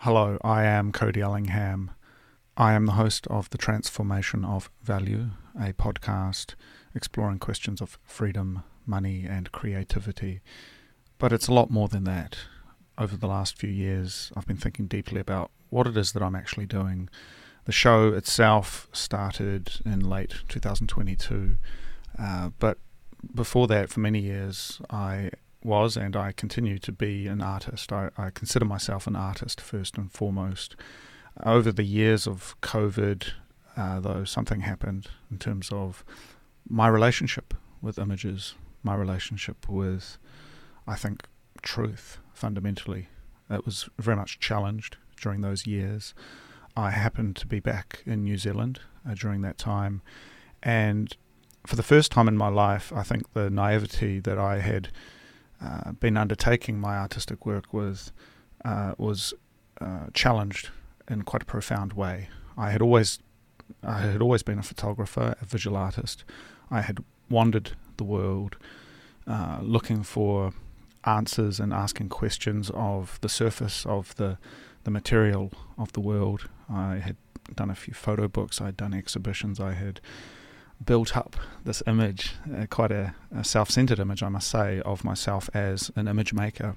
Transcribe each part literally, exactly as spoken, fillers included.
Hello, I am Cody Ellingham. I am the host of The Transformation of Value, a podcast exploring questions of freedom, money, and creativity. But it's a lot more than that. Over the last few years, I've been thinking deeply about what it is that I'm actually doing. The show itself started in late two thousand twenty-two, uh, but before that, for many years, I was and I continue to be an artist. I, I consider myself an artist first and foremost. Over the years of COVID, uh, though, something happened in terms of my relationship with images, my relationship with, I think, truth, fundamentally. It was very much challenged during those years. I happened to be back in New Zealand uh, during that time, and for the first time in my life, I think the naivety that I had uh, been undertaking my artistic work with uh, was uh, challenged in quite a profound way. I had always, I had always been a photographer, a visual artist. I had wandered the world, uh, looking for answers and asking questions of the surface of the the material of the world. I had done a few photo books. I had done exhibitions. I had built up this image, uh, quite a, a self-centered image, I must say, of myself as an image maker.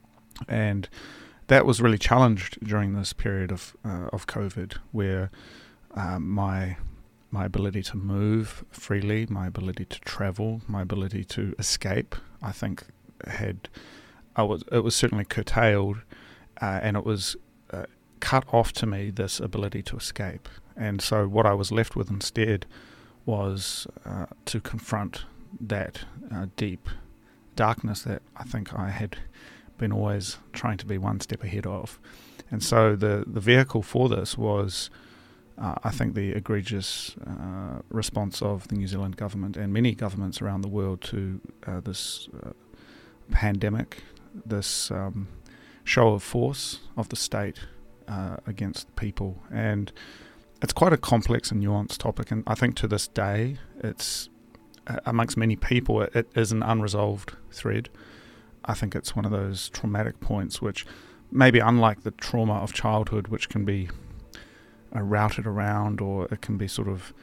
And that was really challenged during this period of uh, of COVID, where um, my my ability to move freely, my ability to travel, my ability to escape, I think had I was it was certainly curtailed, uh, and it was uh, cut off to me, this ability to escape. And so what I was left with instead was uh, to confront that uh, deep darkness that I think I had been always trying to be one step ahead of. And so the, the vehicle for this was, uh, I think, the egregious uh, response of the New Zealand government and many governments around the world to uh, this uh, pandemic, this um, show of force of the state uh, against people. And it's quite a complex and nuanced topic, and I think to this day, it's uh, amongst many people, it, it is an unresolved thread. I think it's one of those traumatic points which, maybe unlike the trauma of childhood, which can be uh, routed around, or it can be sort of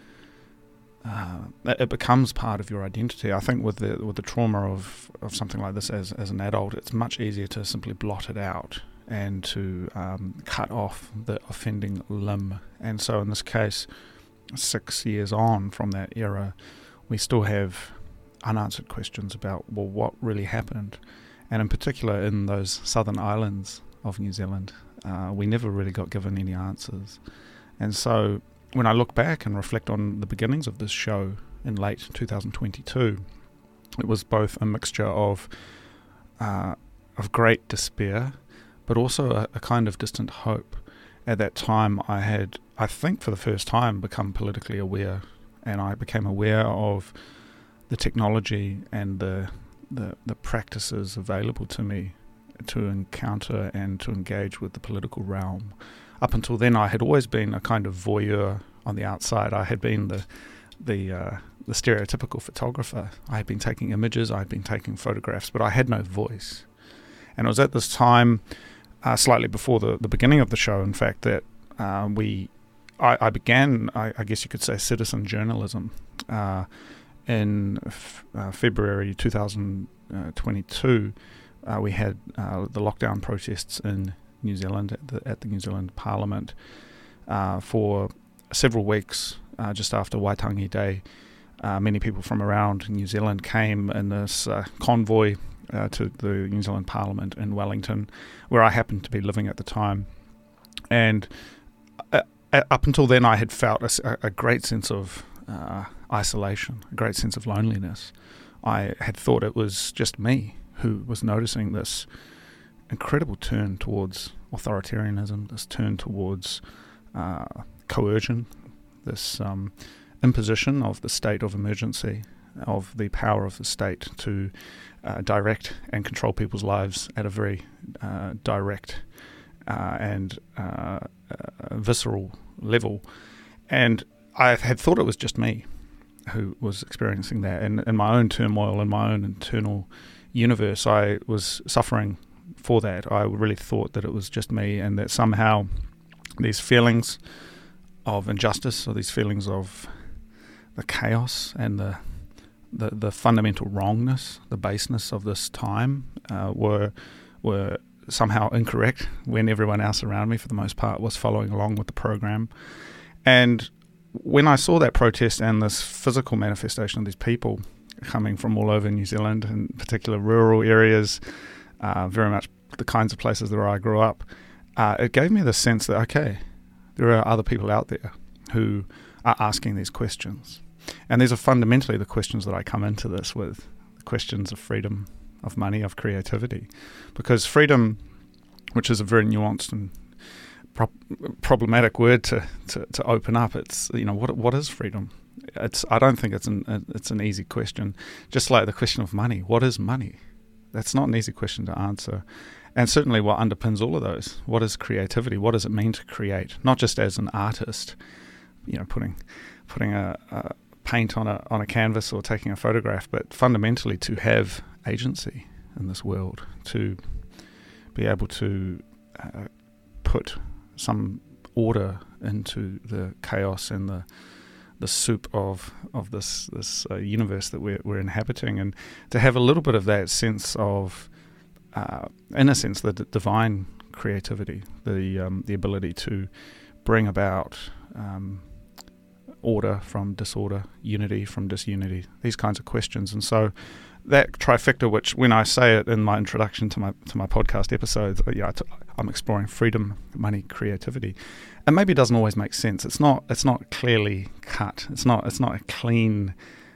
uh, it becomes part of your identity. I think with the with the trauma of, of something like this as as an adult, it's much easier to simply blot it out and to um, cut off the offending limb. And so in this case, six years on from that era, we still have unanswered questions about, well, what really happened? And in particular in those southern islands of New Zealand, uh, we never really got given any answers. And so when I look back and reflect on the beginnings of this show in late two thousand twenty-two, it was both a mixture of uh, of great despair, but also a, a kind of distant hope. At that time, I had, I think for the first time, become politically aware, and I became aware of the technology and the, the the practices available to me to encounter and to engage with the political realm. Up until then, I had always been a kind of voyeur on the outside. I had been the the uh, the stereotypical photographer. I had been taking images, I had been taking photographs, but I had no voice. And it was at this time, Uh, slightly before the, the beginning of the show, in fact, that uh, we, I, I began, I, I guess you could say, citizen journalism uh, in f- uh, February two thousand twenty-two. Uh, we had uh, the lockdown protests in New Zealand at the, at the New Zealand Parliament uh, for several weeks uh, just after Waitangi Day. Uh, many people from around New Zealand came in this uh, convoy Uh, to the New Zealand Parliament in Wellington, where I happened to be living at the time. And uh, uh, up until then, I had felt a, a great sense of uh, isolation, a great sense of loneliness. I had thought it was just me who was noticing this incredible turn towards authoritarianism, this turn towards uh, coercion, this um, imposition of the state of emergency, of the power of the state to uh, direct and control people's lives at a very uh, direct uh, and uh, uh, visceral level. And I had thought it was just me who was experiencing that. And in my own turmoil, in my own internal universe, I was suffering for that. I really thought that it was just me, and that somehow these feelings of injustice, or these feelings of the chaos and the the, the fundamental wrongness, the baseness of this time, uh, were were somehow incorrect when everyone else around me, for the most part, was following along with the program. And when I saw that protest and this physical manifestation of these people coming from all over New Zealand, in particular rural areas, uh, very much the kinds of places where I grew up, uh, it gave me the sense that, okay, there are other people out there who are asking these questions. And these are fundamentally the questions that I come into this with, the questions of freedom, of money, of creativity. Because freedom, which is a very nuanced and pro- problematic word to, to, to open up, it's, you know, what what is freedom? It's I don't think it's an it's an easy question. Just like the question of money, what is money? That's not an easy question to answer. And certainly what underpins all of those, what is creativity? What does it mean to create? Not just as an artist, you know, putting putting a, a paint on a on a canvas or taking a photograph, but fundamentally to have agency in this world, to be able to uh, put some order into the chaos and the the soup of of this this uh, universe that we're we're inhabiting, and to have a little bit of that sense of, uh, in a sense, the d- divine creativity, the um, the ability to bring about um, order from disorder, unity from disunity, these kinds of questions. And so that trifecta, which when I say it in my introduction to my to my podcast episodes, yeah, I'm exploring freedom, money, creativity, and maybe it doesn't always make sense. It's not it's not clearly cut. It's not it's not a clean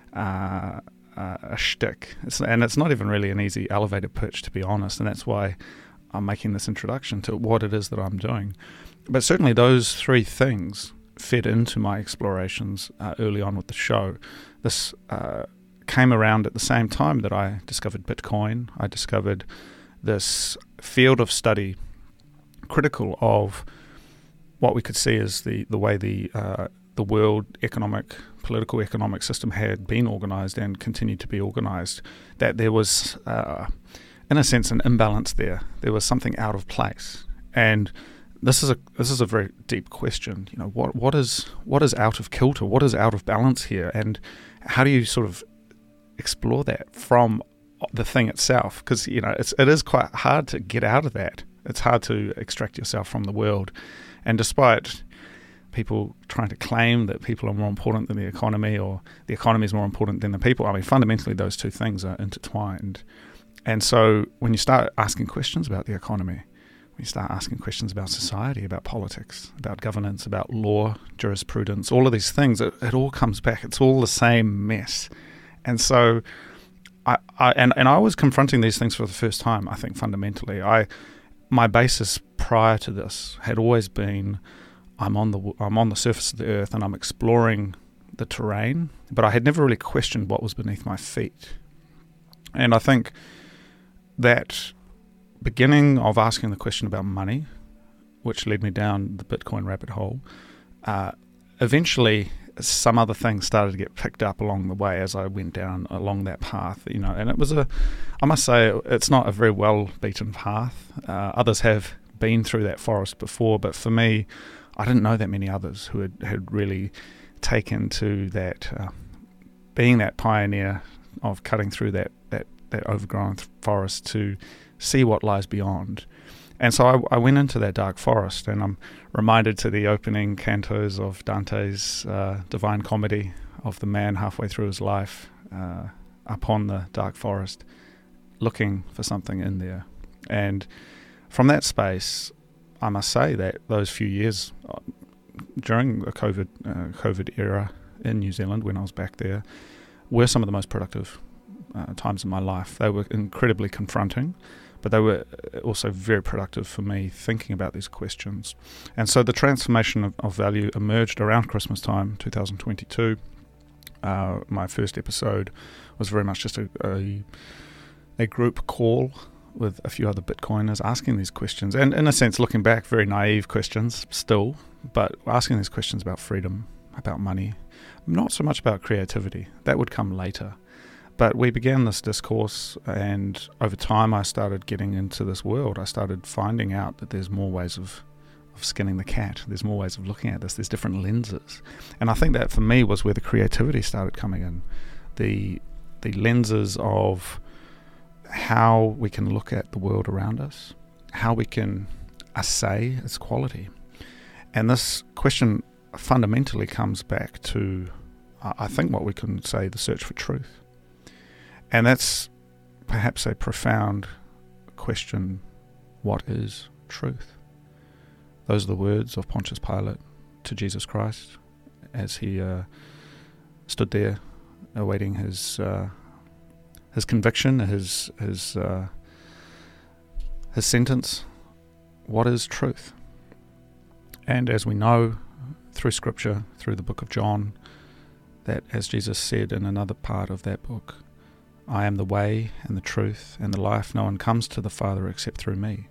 uh, uh, a shtick, it's, and it's not even really an easy elevator pitch, to be honest. And that's why I'm making this introduction to what it is that I'm doing. But certainly those three things fed into my explorations uh, early on with the show. This uh, came around at the same time that I discovered Bitcoin. I discovered this field of study critical of what we could see as the, the way the uh, the world economic, political economic system had been organized and continued to be organized, that there was, uh, in a sense, an imbalance there. There was something out of place. And This is a this is a very deep question. You know, what what is what is out of kilter? What is out of balance here? And how do you sort of explore that from the thing itself? Because, you know, it's it is quite hard to get out of that. It's hard to extract yourself from the world. And despite people trying to claim that people are more important than the economy, or the economy is more important than the people, I mean, fundamentally those two things are intertwined. And so when you start asking questions about the economy, we start asking questions about society, about politics, about governance, about law, jurisprudence, all of these things, it, it all comes back. It's all the same mess. And so I, I and, and I was confronting these things for the first time, I think, fundamentally. I my basis prior to this had always been I'm on the I'm on the surface of the earth and I'm exploring the terrain, but I had never really questioned what was beneath my feet. And I think that beginning of asking the question about money, which led me down the Bitcoin rabbit hole, uh, eventually some other things started to get picked up along the way as I went down along that path, you know, and it was a, I must say, it's not a very well beaten path. Uh, others have been through that forest before, but for me, I didn't know that many others who had, had really taken to that, uh, being that pioneer of cutting through that, that, that overgrown forest to see what lies beyond. And so I, I went into that dark forest, and I'm reminded to the opening cantos of Dante's uh, Divine Comedy, of the man halfway through his life uh, upon the dark forest, looking for something in there. And from that space, I must say that those few years uh, during the COVID uh, COVID era in New Zealand, when I was back there, were some of the most productive uh, times of my life. They were incredibly confronting, but they were also very productive for me thinking about these questions. And so the transformation of, of value emerged around Christmas time, two thousand twenty-two. Uh, my first episode was very much just a, a, a group call with a few other Bitcoiners asking these questions. And in a sense, looking back, very naive questions still, but asking these questions about freedom, about money, not so much about creativity. That would come later. But we began this discourse, and over time I started getting into this world. I started finding out that there's more ways of, of skinning the cat. There's more ways of looking at this. There's different lenses. And I think that for me was where the creativity started coming in. The, the lenses of how we can look at the world around us, how we can assay its quality. And this question fundamentally comes back to, uh, I think, what we can say, the search for truth. And that's perhaps a profound question. What is truth? Those are the words of Pontius Pilate to Jesus Christ as he uh, stood there awaiting his uh, his conviction, his his uh, his sentence. What is truth? And as we know through Scripture, through the book of John, that as Jesus said in another part of that book, I am the way and the truth and the life. No one comes to the Father except through me.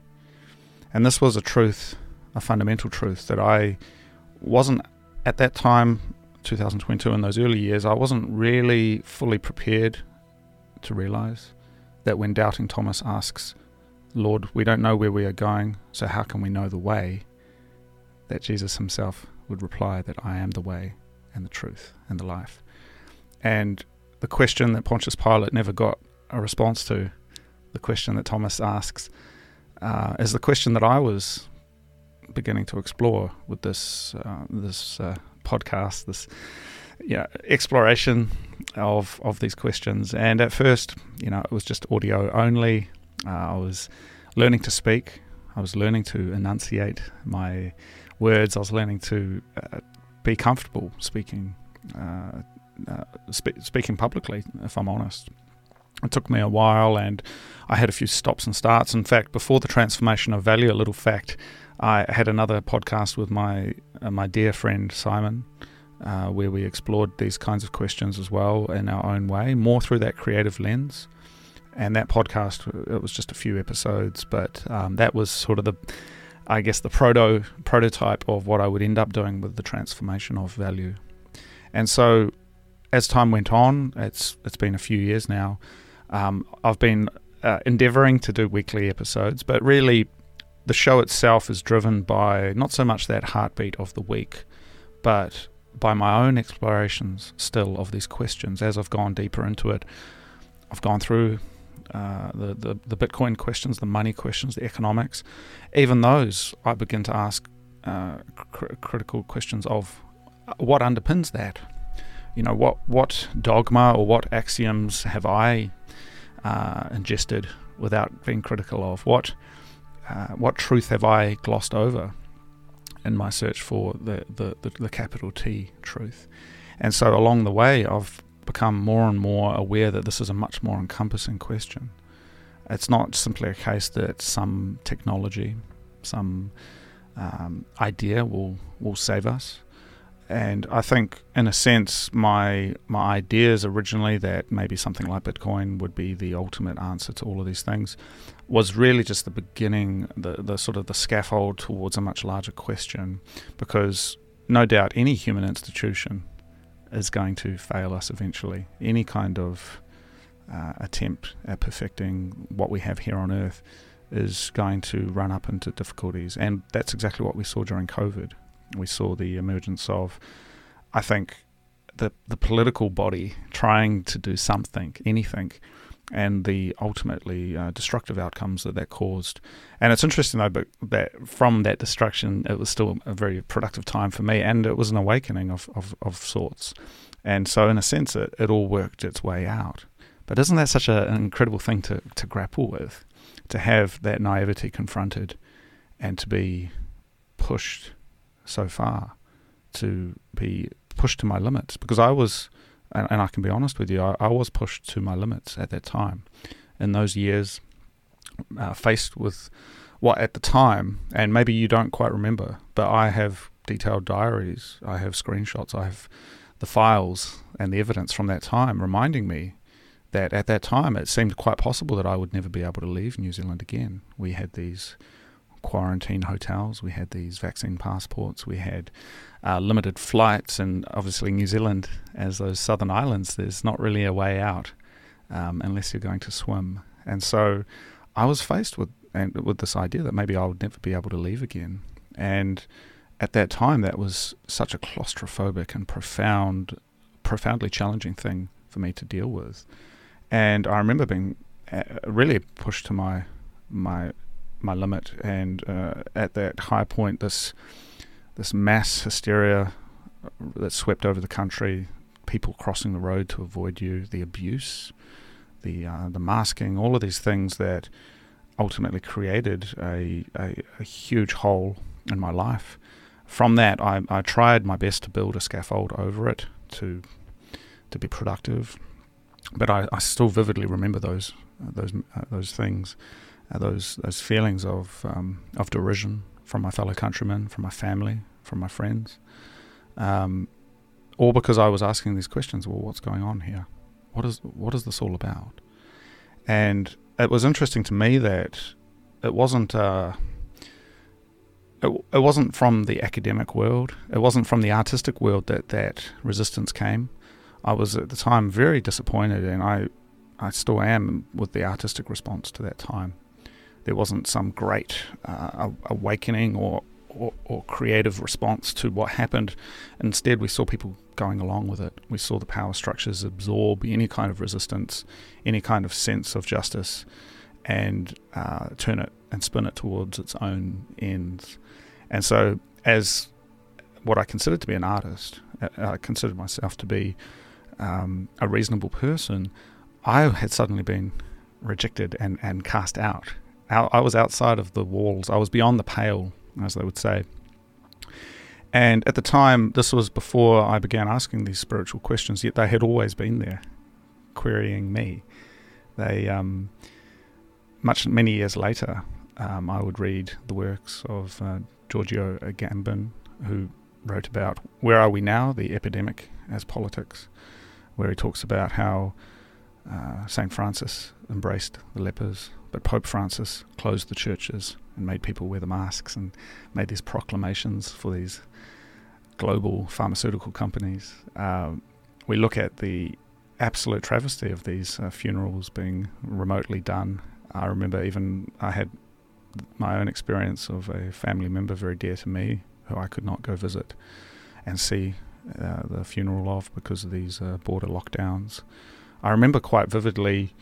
And this was a truth, a fundamental truth that I wasn't at that time, two thousand twenty-two, in those early years, I wasn't really fully prepared to realize that when doubting Thomas asks, Lord, we don't know where we are going, so how can we know the way? That Jesus himself would reply that I am the way and the truth and the life. And the question that Pontius Pilate never got a response to, the question that Thomas asks, uh, is the question that I was beginning to explore with this uh, this uh, podcast, this you know, exploration of of these questions. And at first, you know, it was just audio only. Uh, I was learning to speak. I was learning to enunciate my words. I was learning to uh, be comfortable speaking. Uh, Uh, spe- speaking publicly, if I'm honest. It took me a while, and I had a few stops and starts. In fact, before the transformation of value, a little fact, I had another podcast with my uh, my dear friend Simon, uh, where we explored these kinds of questions as well in our own way, more through that creative lens. And that podcast, it was just a few episodes, but um, that was sort of the, I guess, the proto prototype of what I would end up doing with the transformation of value. And so, as time went on, it's it's been a few years now, um, I've been uh, endeavouring to do weekly episodes, but really the show itself is driven by not so much that heartbeat of the week, but by my own explorations still of these questions. As I've gone deeper into it, I've gone through uh, the, the, the Bitcoin questions, the money questions, the economics. Even those, I begin to ask uh, cr- critical questions of what underpins that. You know, what, what dogma or what axioms have I uh, ingested without being critical of? What uh, what truth have I glossed over in my search for the, the, the, the capital T truth? And so along the way, I've become more and more aware that this is a much more encompassing question. It's not simply a case that some technology, some um, idea will, will save us. And I think, in a sense, my my ideas originally that maybe something like Bitcoin would be the ultimate answer to all of these things was really just the beginning, the, the sort of the scaffold towards a much larger question, because no doubt any human institution is going to fail us eventually. Any kind of uh, attempt at perfecting what we have here on Earth is going to run up into difficulties. And that's exactly what we saw during COVID. We saw the emergence of, I think, the the political body trying to do something, anything, and the ultimately uh, destructive outcomes that that caused. And it's interesting, though, but that from that destruction, it was still a very productive time for me, and it was an awakening of, of, of sorts. And so, in a sense, it, it all worked its way out. But isn't that such a, an incredible thing to, to grapple with, to have that naivety confronted and to be pushed so far, to be pushed to my limits? Because I was, and, and I can be honest with you, I, I was pushed to my limits at that time. In those years, uh, faced with what at the time, and maybe you don't quite remember, but I have detailed diaries, I have screenshots, I have the files and the evidence from that time reminding me that at that time it seemed quite possible that I would never be able to leave New Zealand again. We had these quarantine hotels, we had these vaccine passports, we had uh, limited flights, and obviously New Zealand, as those southern islands, there's not really a way out. um, unless you're going to swim. And so I was faced with and with this idea that maybe I would never be able to leave again. And at that time, that was such a claustrophobic and profound, profoundly challenging thing for me to deal with. And I remember being uh, really pushed to my my my limit. And uh, at that high point, this this mass hysteria that swept over the country, people crossing the road to avoid you, the abuse, the uh, the masking, all of these things that ultimately created a, a, a huge hole in my life. From that, I, I tried my best to build a scaffold over it to to be productive, but I, I still vividly remember those uh, those uh, those things, uh, those those feelings of um, of derision from my fellow countrymen, from my family, from my friends, um, all because I was asking these questions. Well, what's going on here? What is what is this all about? And it was interesting to me that it wasn't uh, it, it wasn't from the academic world, it wasn't from the artistic world that that resistance came. I was at the time very disappointed, and I, I still am with the artistic response to that time. There wasn't some great uh, awakening or, or or creative response to what happened. Instead, we saw people going along with it. We saw the power structures absorb any kind of resistance, any kind of sense of justice, and uh, turn it and spin it towards its own ends. And so, as what I considered to be an artist, I considered myself to be um, a reasonable person, I had suddenly been rejected and, and cast out. I was outside of the walls. I was beyond the pale, as they would say. And at the time, this was before I began asking these spiritual questions, yet they had always been there, querying me. They, um, much many years later, um, I would read the works of uh, Giorgio Agamben, who wrote about Where Are We Now? The Epidemic as Politics, where he talks about how uh, Saint Francis embraced the lepers, but Pope Francis closed the churches and made people wear the masks and made these proclamations for these global pharmaceutical companies. Uh, we look at the absolute travesty of these uh, funerals being remotely done. I remember even I had my own experience of a family member very dear to me who I could not go visit and see uh, the funeral of because of these uh, border lockdowns. I remember quite vividly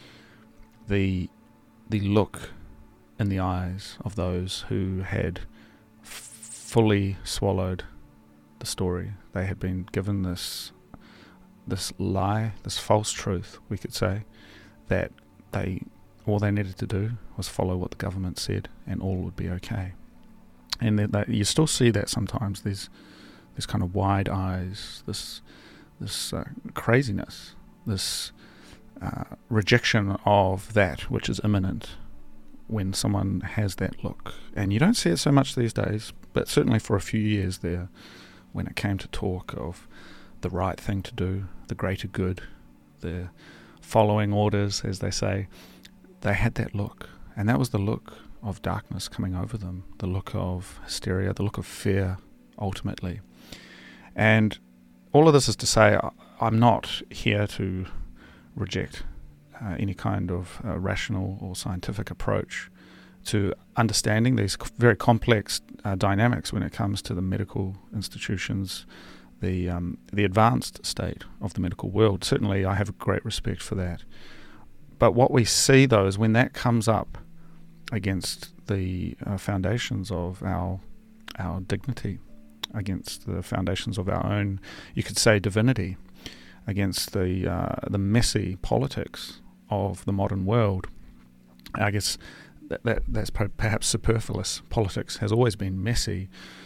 the the look in the eyes of those who had f- fully swallowed the story. They had been given this this lie, this false truth, we could say, that they all they needed to do was follow what the government said and all would be okay. And that, that you still see that sometimes. There's this kind of wide eyes, this this uh, craziness, this uh, rejection of that which is imminent when someone has that look. And you don't see it so much these days, but certainly for a few years there, when it came to talk of the right thing to do, the greater good, the following orders, as they say, they had that look. And that was the look of darkness coming over them, the look of hysteria, the look of fear, ultimately. And all of this is to say, I'm not here to reject uh, any kind of uh, rational or scientific approach to understanding these very complex uh, dynamics when it comes to the medical institutions, the um, the advanced state of the medical world. Certainly, I have a great respect for that. But what we see, though, is when that comes up against the uh, foundations of our our dignity, against the foundations of our own, you could say, divinity, against the uh, the messy politics of the modern world, I guess that, that that's perhaps superfluous. Politics has always been messy.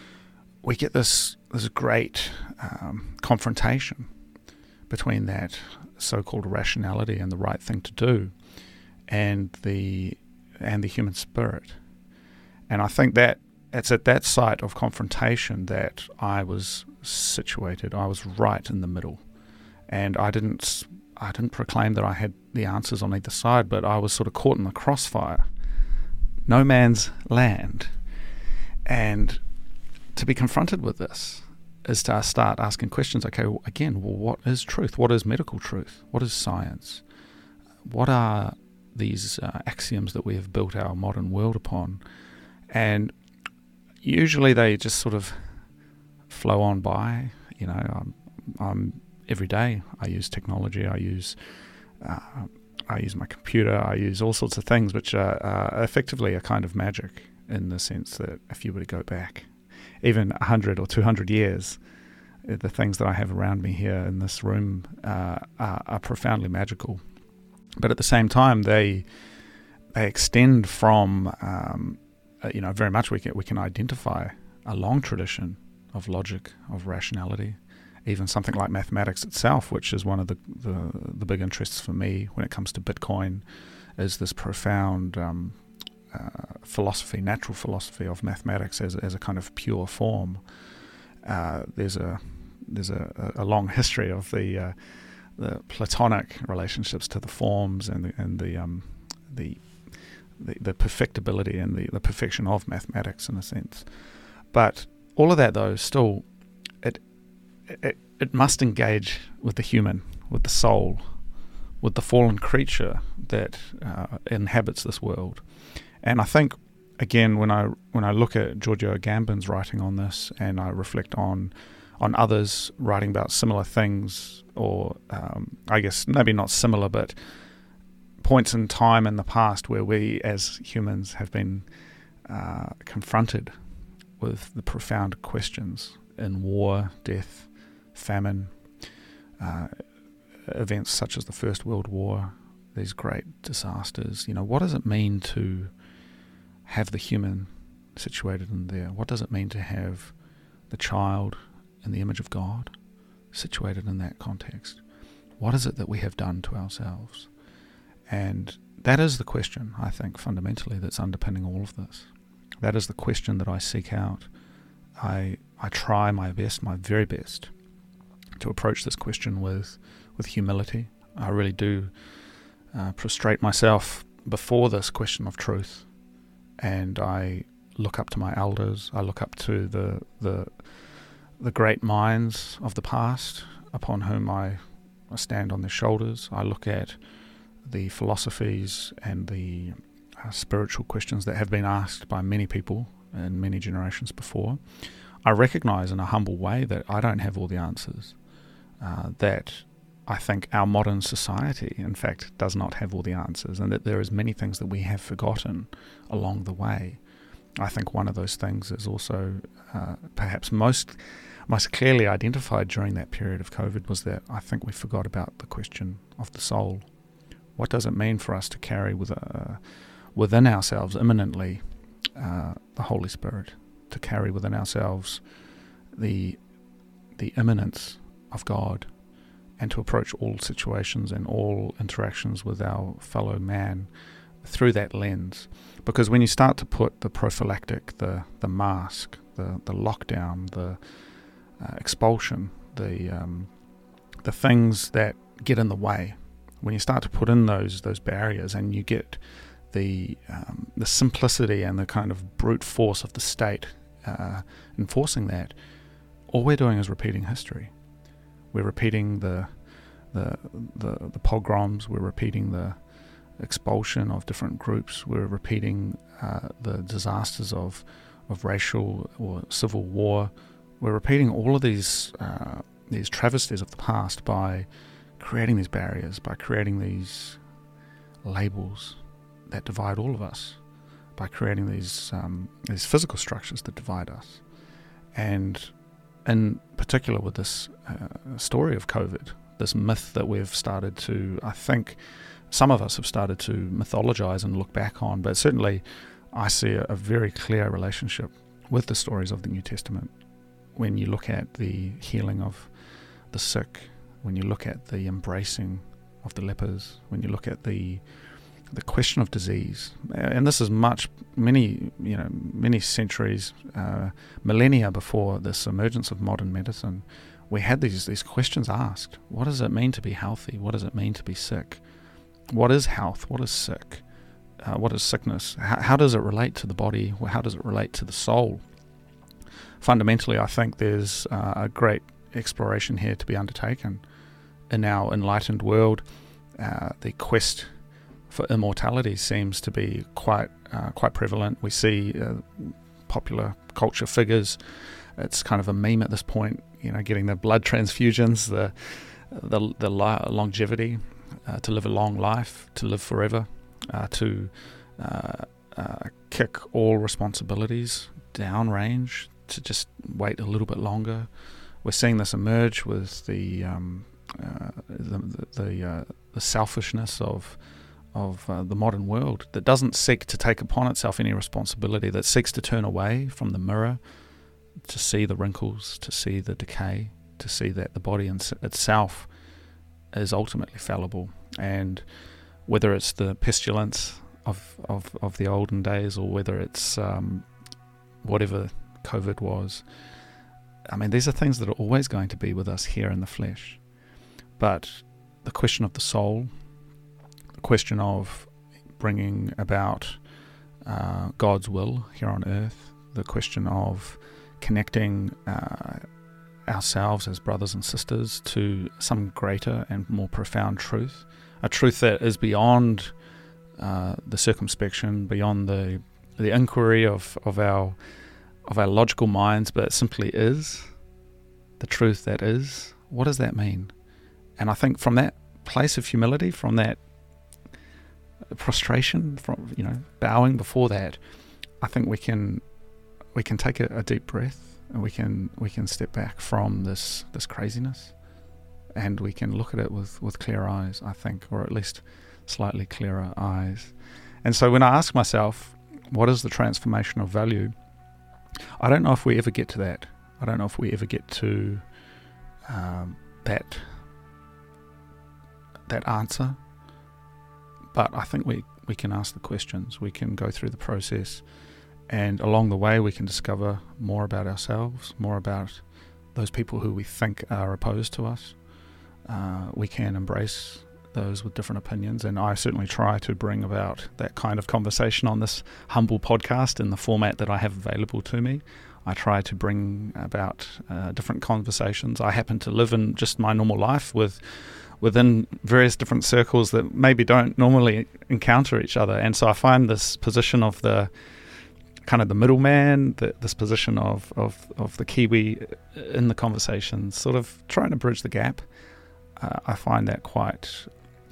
We get this this great um, confrontation between that so-called rationality and the right thing to do, and the and the human spirit. And I think that it's at that site of confrontation that I was situated. I was right in the middle, and I didn't I didn't proclaim that I had the answers on either side, but I was sort of caught in the crossfire, no man's land. And to be confronted with this is to start asking questions. Okay, well, again, well, what is truth? What is medical truth? What is science? What are these uh, axioms that we have built our modern world upon? And usually they just sort of flow on by. You know, I'm, I'm every day I use technology. I use uh, I use my computer. I use all sorts of things which are uh, effectively a kind of magic, in the sense that if you were to go back even one hundred or two hundred years, the things that I have around me here in this room uh, are, are profoundly magical. But at the same time, they they extend from um, uh, you know very much we can we can identify a long tradition of logic, of rationality, even something like mathematics itself, which is one of the the, the big interests for me when it comes to Bitcoin, is this profound um, uh, philosophy, natural philosophy of mathematics as as a kind of pure form. Uh, there's a there's a, a long history of the uh, the Platonic relationships to the forms and the and the um, the, the the perfectibility and the, the perfection of mathematics in a sense. But all of that, though, still it it it must engage with the human, with the soul, with the fallen creature that uh, inhabits this world. And I think, again, when I when I look at Giorgio Agamben's writing on this, and I reflect on on others writing about similar things, or um, I guess maybe not similar, but points in time in the past where we as humans have been uh, confronted with the profound questions in war, death, famine, uh, events such as the First World War, these great disasters. You know, what does it mean to have the human situated in there? What does it mean to have the child in the image of God situated in that context? What is it that we have done to ourselves? And that is the question, I think, fundamentally, that's underpinning all of this. That is the question that I seek out. I I try my best, my very best, to approach this question with with humility. I really do uh, prostrate myself before this question of truth, and I look up to my elders. I look up to the the the great minds of the past, upon whom I, I stand on their shoulders. I look at the philosophies and the uh, spiritual questions that have been asked by many people in many generations before. I recognize in a humble way that I don't have all the answers, uh, that I think our modern society, in fact, does not have all the answers, and that there is many things that we have forgotten along the way. I think one of those things is also uh, perhaps most most clearly identified during that period of COVID, was that I think we forgot about the question of the soul. What does it mean for us to carry with uh, within ourselves immanently uh, the Holy Spirit, to carry within ourselves the the immanence of God, and to approach all situations and all interactions with our fellow man through that lens? Because when you start to put the prophylactic, the the mask, the the lockdown, the uh, expulsion, the um, the things that get in the way, when you start to put in those those barriers, and you get the um, the simplicity and the kind of brute force of the state uh, enforcing that, all we're doing is repeating history. We're repeating the the the, the pogroms. We're repeating the expulsion of different groups. We're repeating uh, the disasters of of racial or civil war. We're repeating all of these uh, these travesties of the past by creating these barriers, by creating these labels that divide all of us, by creating these um, these physical structures that divide us. And in particular with this uh, story of COVID, this myth that we've started to, I think, some of us have started to mythologize and look back on, but certainly I see a, a very clear relationship with the stories of the New Testament. When you look at the healing of the sick, when you look at the embracing of the lepers, when you look at the the question of disease, and this is much, many, you know, many centuries, uh, millennia before this emergence of modern medicine, we had these these questions asked. What does it mean to be healthy? What does it mean to be sick? What is health? What is sick? Uh, what is sickness? How, how does it relate to the body? How does it relate to the soul? Fundamentally, I think there's uh, a great exploration here to be undertaken in our enlightened world. Uh, the quest for immortality seems to be quite uh, quite prevalent. We see uh, popular culture figures. It's kind of a meme at this point, you know, getting the blood transfusions, the the, the li- longevity, uh, to live a long life, to live forever, uh, to uh, uh, kick all responsibilities downrange, to just wait a little bit longer. We're seeing this emerge with the um, uh, the the, the, uh, the selfishness of of uh, the modern world that doesn't seek to take upon itself any responsibility, that seeks to turn away from the mirror, to see the wrinkles, to see the decay, to see that the body in itself is ultimately fallible. And whether it's the pestilence of of, of the olden days, or whether it's um, whatever COVID was, I mean, these are things that are always going to be with us here in the flesh. But the question of the soul, the question of bringing about uh, God's will here on earth, the question of connecting uh, ourselves as brothers and sisters to some greater and more profound truth, a truth that is beyond uh, the circumspection, beyond the the inquiry of, of our of our logical minds, but simply is the truth that is. What does that mean? And I think from that place of humility, from that prostration, from, you know, bowing before that, I think we can we can take a, a deep breath, and we can we can step back from this this craziness, and we can look at it with, with clear eyes, I think, or at least slightly clearer eyes. And so when I ask myself, what is the transformation of value? I don't know if we ever get to that. I don't know if we ever get to um, that that answer. But I think we, we can ask the questions. We can go through the process, and along the way we can discover more about ourselves, more about those people who we think are opposed to us. Uh, we can embrace those with different opinions, and I certainly try to bring about that kind of conversation on this humble podcast in the format that I have available to me. I try to bring about uh, different conversations. I happen to live in just my normal life with within various different circles that maybe don't normally encounter each other, and so I find this position of the kind of the middleman, the, this position of, of, of the Kiwi in the conversation, sort of trying to bridge the gap. Uh, I find that quite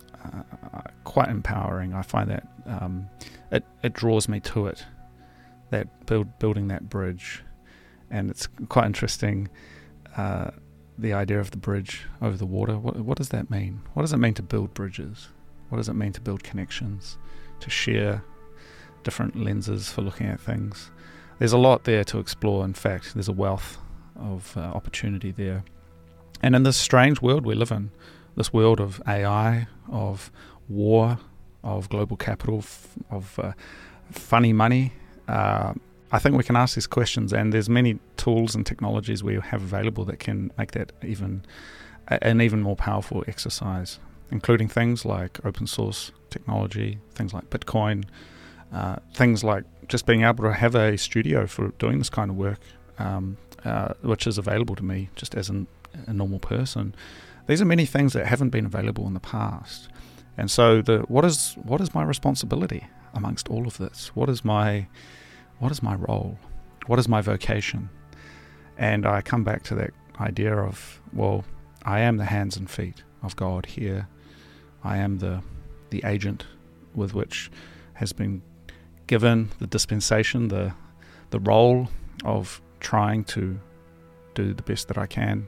uh, quite empowering. I find that um, it it draws me to it, that build building that bridge, and it's quite interesting. Uh, the idea of the bridge over the water. What what does that mean? What does it mean to build bridges? What does it mean to build connections? To share different lenses for looking at things. There's a lot there to explore. In fact, there's a wealth of uh, opportunity there. And in this strange world we live in, this world of A I, of war, of global capital, f- of uh, funny money, uh, I think we can ask these questions, and there's many tools and technologies we have available that can make that even an even more powerful exercise, including things like open source technology, things like Bitcoin, uh, things like just being able to have a studio for doing this kind of work, um, uh, which is available to me just as an, a normal person. These are many things that haven't been available in the past. And so the what is what is my responsibility amongst all of this? What is my What is my role? What is my vocation? And I come back to that idea of, well, I am the hands and feet of God here. I am the the agent with which has been given the dispensation, the the role of trying to do the best that I can,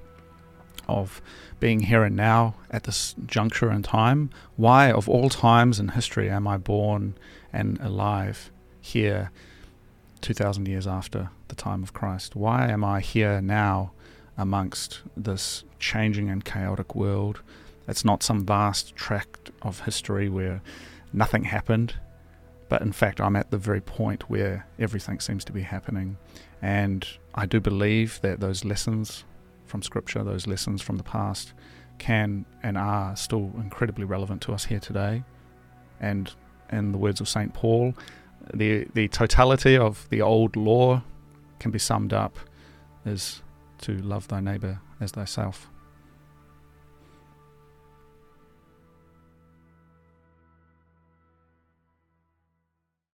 of being here and now at this juncture in time. Why, of all times in history, am I born and alive here two thousand years after the time of Christ? Why am I here now amongst this changing and chaotic world? It's not some vast tract of history where nothing happened, but in fact I'm at the very point where everything seems to be happening. And I do believe that those lessons from Scripture, those lessons from the past, can and are still incredibly relevant to us here today. And in the words of Saint Paul, The the totality of the old law can be summed up as to love thy neighbour as thyself.